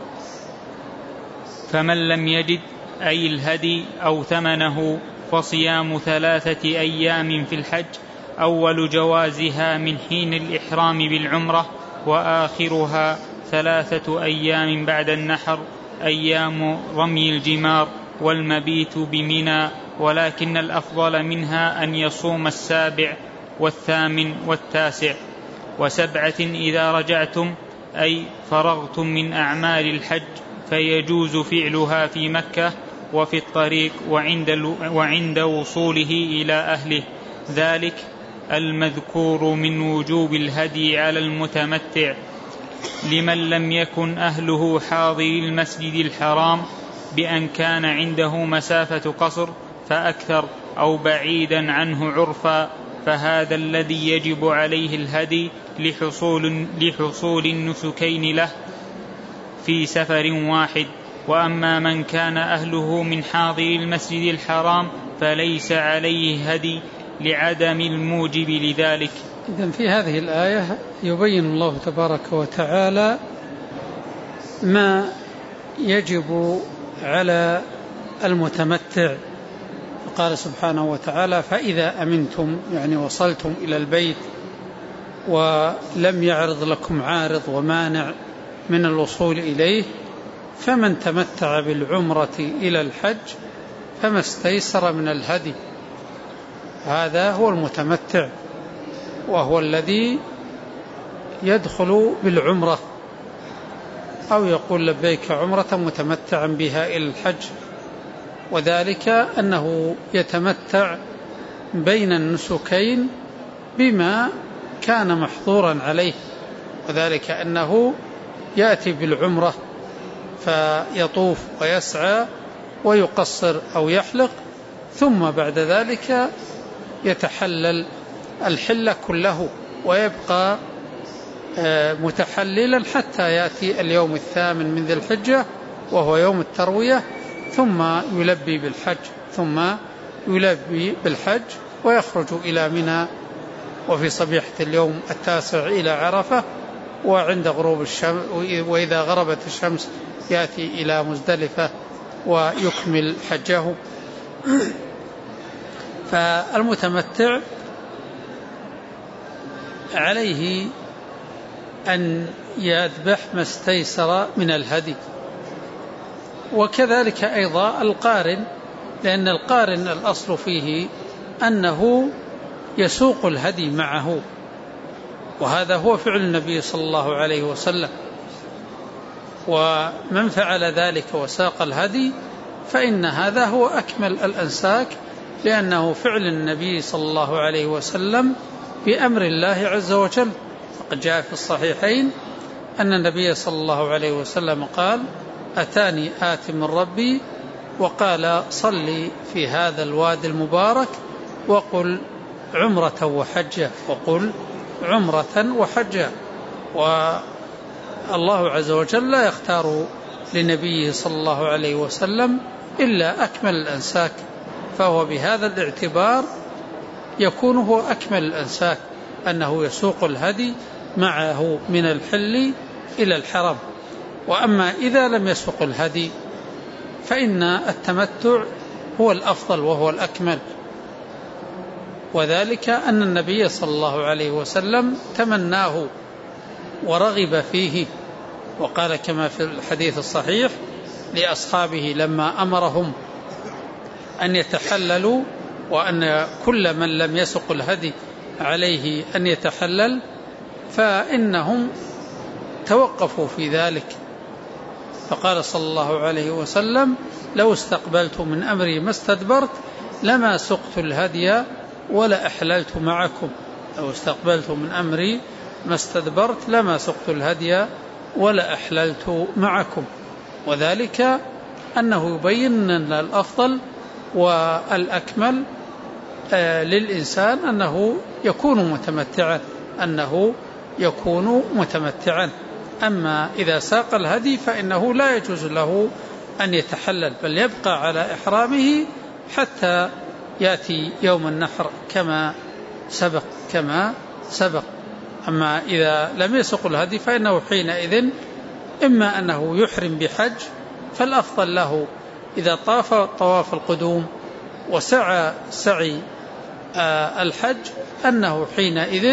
فمن لم يجد أي الهدي أو ثمنه فصيام ثلاثة أيام في الحج، أول جوازها من حين الإحرام بالعمرة، وآخرها ثلاثة أيام بعد النحر أيام رمي الجمار والمبيت بمنى، ولكن الأفضل منها أن يصوم السابع والثامن والتاسع. وسبعة إذا رجعتم أي فرغتم من أعمال الحج فيجوز فعلها في مكة وفي الطريق وعند, وعند وصوله إلى أهله، ذلك المذكور من وجوب الهدي على المتمتع لمن لم يكن أهله حاضر المسجد الحرام بأن كان عنده مسافة قصر فأكثر أو بعيدا عنه عرفا، فهذا الذي يجب عليه الهدي لحصول, لحصول النسكين له في سفر واحد. وأما من كان أهله من حاضر المسجد الحرام فليس عليه هدي لعدم الموجب لذلك. إذن في هذه الآية يبين الله تبارك وتعالى ما يجب على المتمتع، فقال سبحانه وتعالى: فإذا أمنتم، يعني وصلتم إلى البيت ولم يعرض لكم عارض ومانع من الوصول إليه، فمن تمتع بالعمرة إلى الحج فما استيسر من الهدي. هذا هو المتمتع، وهو الذي يدخل بالعمرة أو يقول لبيك عمرة متمتعا بها إلى الحج، وذلك أنه يتمتع بين النسكين بما كان محظورا عليه، وذلك أنه يأتي بالعمرة فيطوف ويسعى ويقصر أو يحلق، ثم بعد ذلك يتحلل الحل كله ويبقى متحللا حتى يأتي اليوم الثامن من ذي الحجة وهو يوم التروية، ثم يلبي بالحج ثم يلبي بالحج ويخرج إلى منى، وفي صبيحة اليوم التاسع إلى عرفة، وعند غروب الشمس وإذا غربت الشمس يأتي إلى مزدلفة ويكمل حجه. فالمتمتع عليه أن يذبح ما استيسر من الهدي، وكذلك أيضا القارن، لأن القارن الأصل فيه أنه يسوق الهدي معه، وهذا هو فعل النبي صلى الله عليه وسلم. ومن فعل ذلك وساق الهدي فإن هذا هو أكمل الأنساك، لأنه فعل النبي صلى الله عليه وسلم بأمر الله عز وجل. فقد جاء في الصحيحين أن النبي صلى الله عليه وسلم قال: أتاني آت من ربي وقال: صلي في هذا الوادي المبارك وقل عمرة وحجة، وقل عمرة وحجة. والله عز وجل لا يختار لنبيه صلى الله عليه وسلم إلا أكمل الأنساك، فهو بهذا الاعتبار يكون هو أكمل الأنساك، أنه يسوق الهدي معه من الحل إلى الحرم. وأما إذا لم يسوق الهدي فإن التمتع هو الأفضل وهو الأكمل. وذلك أن النبي صلى الله عليه وسلم تمناه ورغب فيه، وقال كما في الحديث الصحيح لأصحابه لما أمرهم أن يتحللوا وأن كل من لم يسق الهدي عليه أن يتحلل، فإنهم توقفوا في ذلك، فقال صلى الله عليه وسلم لو استقبلت من أمري ما استدبرت لما سقت الهدي ولا أحللت معكم. لو استقبلت من أمري ما استدبرت لما سقت الهدي ولا أحللت معكم. وذلك أنه يبين أن الأفضل والأكمل للإنسان أنه يكون متمتعا أنه يكون متمتعا أما إذا ساق الهدي فإنه لا يجوز له أن يتحلل، بل يبقى على إحرامه حتى يأتي يوم النحر كما سبق كما سبق. أما إذا لم يسق الهدي فإنه حينئذ إما أنه يحرم بحج، فالأفضل له إذا طاف طواف القدوم وسعى سعي الحج أنه حينئذ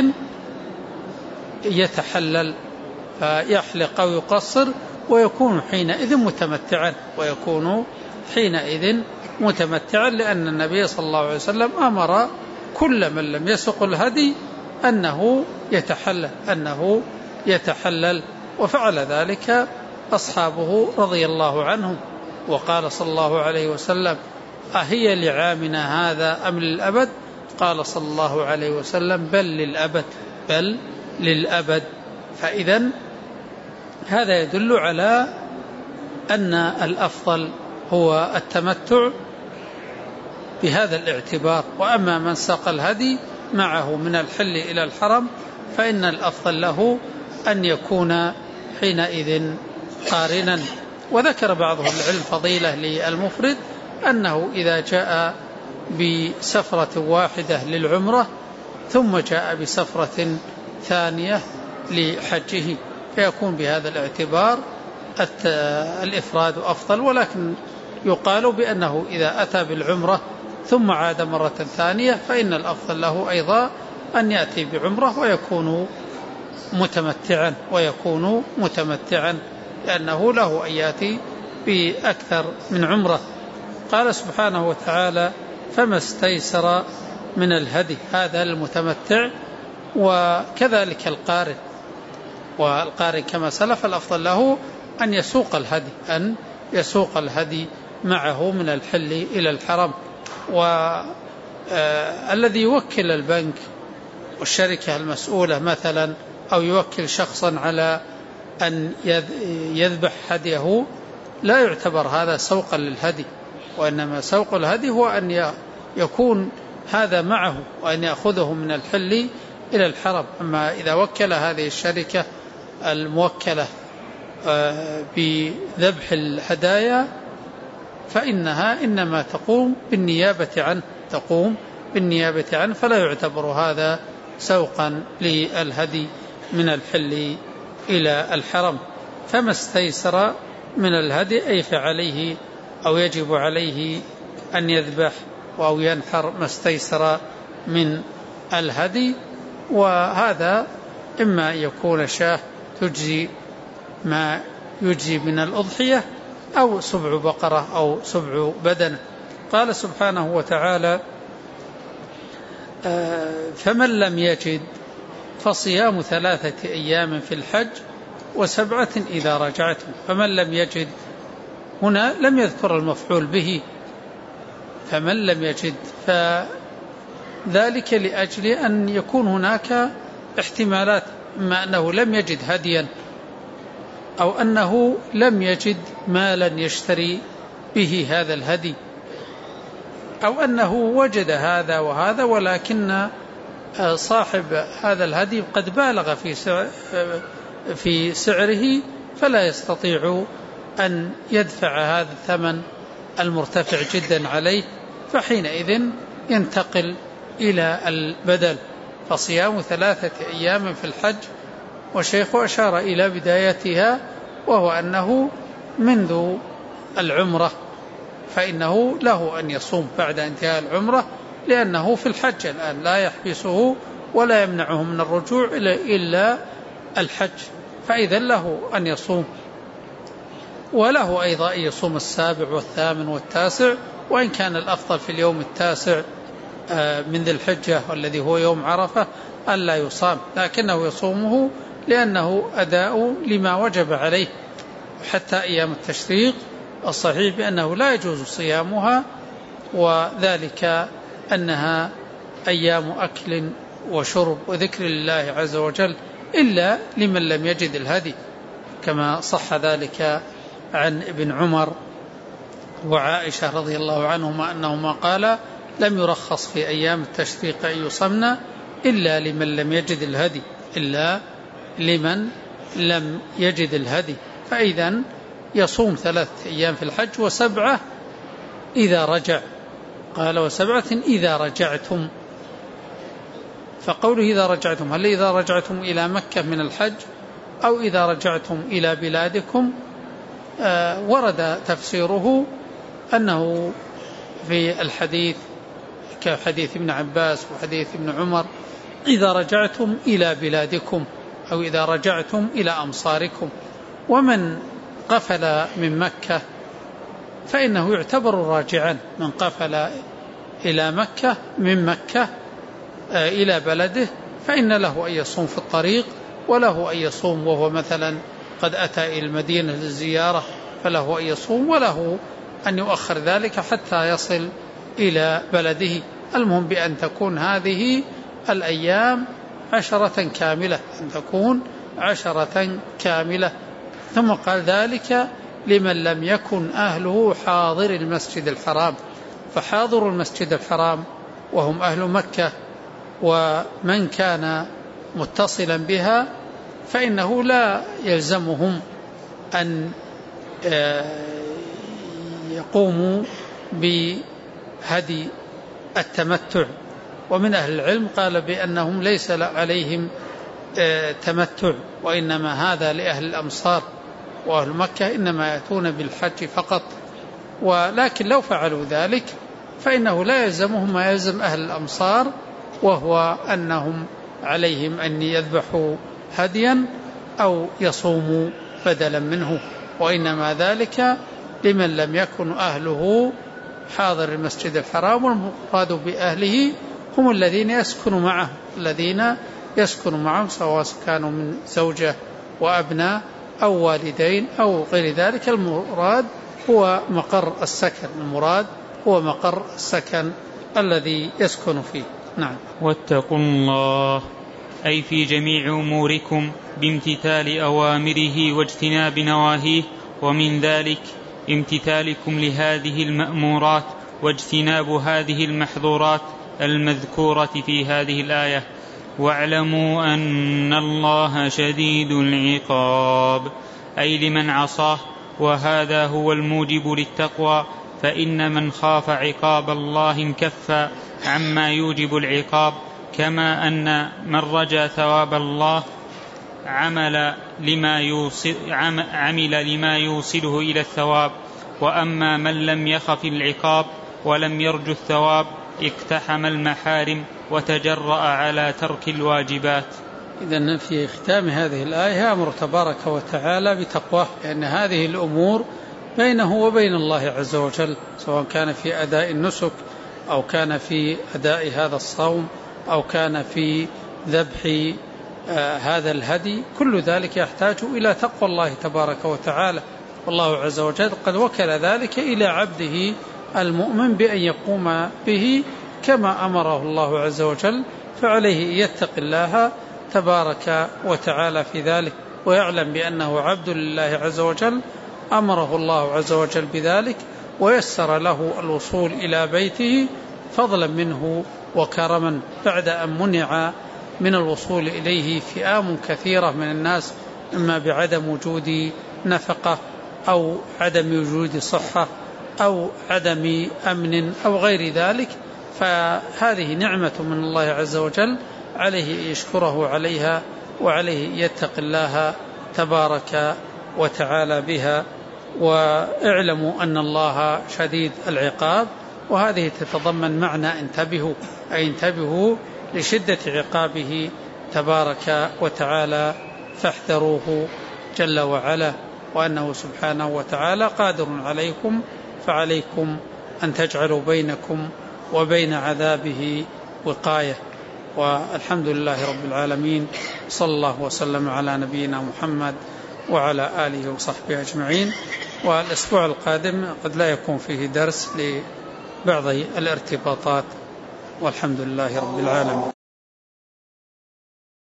يتحلل فيحلق أو يقصر ويكون حينئذ متمتعا ويكون حينئذ متمتعا لأن النبي صلى الله عليه وسلم أمر كل من لم يسق الهدي أنه يتحلل أنه يتحلل وفعل ذلك أصحابه رضي الله عنهم. وقال صلى الله عليه وسلم أهي لعامنا هذا أم للأبد؟ قال صلى الله عليه وسلم بل للأبد بل للأبد. فإذن هذا يدل على أن الأفضل هو التمتع بهذا الاعتبار. وأما من ساق الهدي معه من الحل إلى الحرم فإن الأفضل له أن يكون حينئذ قارنا. وذكر بعض العلم فضيلة للمفرد أنه إذا جاء بسفرة واحدة للعمرة ثم جاء بسفرة ثانية لحجه فيكون بهذا الاعتبار الإفراد أفضل. ولكن يقال بأنه إذا أتى بالعمرة ثم عاد مرة ثانية فإن الأفضل له أيضا أن يأتي بعمرة ويكون متمتعا ويكون متمتعا لأنه له أن يأتي بأكثر من عمرة. قال سبحانه وتعالى فما استيسر من الهدي، هذا المتمتع. وكذلك القارن، والقارن كما سلف الأفضل له أن يسوق الهدي أن يسوق الهدي معه من الحل إلى الحرم. والذي يوكل البنك والشركة المسؤولة مثلا أو يوكل شخصا على أن يذبح هديه لا يعتبر هذا سوقا للهدي، وإنما سوق الهدي هو أن يكون هذا معه وأن يأخذه من الحل إلى الحرم. أما إذا وكل هذه الشركة الموكلة بذبح الهدايا فإنها إنما تقوم بالنيابة عنه تقوم بالنيابة عنه فلا يعتبر هذا سوقا للهدي من الحل إلى الحرم. فما استيسر من الهدي أي فعليه أو يجب عليه أن يذبح أو ينحر ما استيسر من الهدي. وهذا إما يكون شاة تجزي ما يجزي من الأضحية أو سبع بقرة أو سبع بدنة. قال سبحانه وتعالى فمن لم يجد فصيام ثلاثة أيام في الحج وسبعة إذا رجعتم. فمن لم يجد هنا لم يذكر المفعول به، فمن لم يجد فذلك لأجل أن يكون هناك احتمالات، إما أنه لم يجد هديا أو أنه لم يجد مالا يشتري به هذا الهدي أو أنه وجد هذا وهذا ولكن صاحب هذا الهدي قد بالغ في سعر في سعره فلا يستطيع أن يدفع هذا الثمن المرتفع جدا عليه، فحينئذ ينتقل إلى البدل. فصيام ثلاثة أيام في الحج، والشيخ أشار إلى بدايتها وهو أنه منذ العمرة فإنه له أن يصوم بعد انتهاء العمرة لأنه في الحج الآن لا يحبسه ولا يمنعه من الرجوع إلا الحج، فإذا له أن يصوم، وله أيضا أن يصوم السابع والثامن والتاسع، وإن كان الأفضل في اليوم التاسع من ذي الحجة والذي هو يوم عرفة ألا يصام، لكنه يصومه لأنه أداء لما وجب عليه. حتى أيام التشريق الصحيح بأنه لا يجوز صيامها، وذلك أنها أيام أكل وشرب وذكر الله عز وجل إلا لمن لم يجد الهدي، كما صح ذلك عن ابن عمر وعائشة رضي الله عنهما أنهما قال لم يرخص في أيام التشريق أن يصمنا إلا لمن لم يجد الهدي إلا لمن لم يجد الهدي. فإذا يصوم ثلاث أيام في الحج وسبعة إذا رجع، قال وسبعة إذا رجعتم. فقوله إذا رجعتم، هل إذا رجعتم إلى مكة من الحج أو إذا رجعتم إلى بلادكم؟ آه ورد تفسيره أنه في الحديث كحديث ابن عباس وحديث ابن عمر إذا رجعتم إلى بلادكم أو إذا رجعتم إلى أمصاركم. ومن قفل من مكة فإنه يعتبر راجعا، من قفل إلى مكة من مكة إلى بلده فإن له أن يصوم في الطريق، وله أن يصوم وهو مثلا قد أتى إلى المدينة للزيارة فله أن يصوم، وله أن يؤخر ذلك حتى يصل إلى بلده. المهم بأن تكون هذه الأيام عشرة كاملة، أن تكون عشرة كاملة. ثم قال ذلك لمن لم يكن أهله حاضر المسجد الحرام، فحاضر المسجد الحرام وهم أهل مكة ومن كان متصلا بها فإنه لا يلزمهم أن يقوموا بهدي التمتع. ومن أهل العلم قال بأنهم ليس عليهم تمتع، وإنما هذا لأهل الأمصار، وأهل مكة إنما يأتون بالحج فقط. ولكن لو فعلوا ذلك فإنه لا يلزمهم ما يلزم أهل الأمصار، وهو أنهم عليهم أن يذبحوا هديا أو يصوموا بدلا منه، وإنما ذلك لمن لم يكن أهله حاضر المسجد الحرام. والمراد بأهله هم الذين يسكنوا معه، الذين يسكنوا معهم سواء كانوا من زوجة وأبناء أو والدين أو غير ذلك. المراد هو مقر السكن، المراد هو مقر السكن الذي يسكن فيه. نعم. واتقوا الله أي في جميع أموركم بامتثال أوامره واجتناب نواهيه، ومن ذلك امتثالكم لهذه المأمورات واجتناب هذه المحظورات المذكورة في هذه الآية. واعلموا أن الله شديد العقاب أي لمن عصاه، وهذا هو الموجب للتقوى، فإن من خاف عقاب الله انكف عما يوجب العقاب، كما أن من رجا ثواب الله عمل لما يوصل عمل لما يوصله إلى الثواب. وأما من لم يخف العقاب ولم يرجو الثواب اقتحم المحارم وتجرأ على ترك الواجبات. إذن في ختام هذه الآية أمر تبارك وتعالى بتقواه، لأن هذه الأمور بينه وبين الله عز وجل، سواء كان في أداء النسك أو كان في أداء هذا الصوم أو كان في ذبح آه هذا الهدي، كل ذلك يحتاج إلى تقوى الله تبارك وتعالى. والله عز وجل قد وكل ذلك إلى عبده المؤمن بأن يقوم به كما أمره الله عز وجل، فعليه يتق الله تبارك وتعالى في ذلك، ويعلم بأنه عبد لله عز وجل أمره الله عز وجل بذلك، ويسر له الوصول إلى بيته فضلا منه وكرما، بعد أن منع من الوصول إليه فئام كثيرة من الناس، إما بعدم وجود نفقة أو عدم وجود صحة أو عدم أمن أو غير ذلك. فهذه نعمة من الله عز وجل، عليه يشكره عليها وعليه يتق الله تبارك وتعالى بها. واعلموا أن الله شديد العقاب وهذه تتضمن معنى انتبهوا، أي انتبهوا لشدة عقابه تبارك وتعالى فاحذروه جل وعلا، وأنه سبحانه وتعالى قادر عليكم، فعليكم أن تجعلوا بينكم وبين عذابه وقاية. والحمد لله رب العالمين، صلى الله وسلم على نبينا محمد وعلى آله وصحبه أجمعين. والأسبوع القادم قد لا يكون فيه درس لبعض الارتباطات، والحمد لله رب العالمين.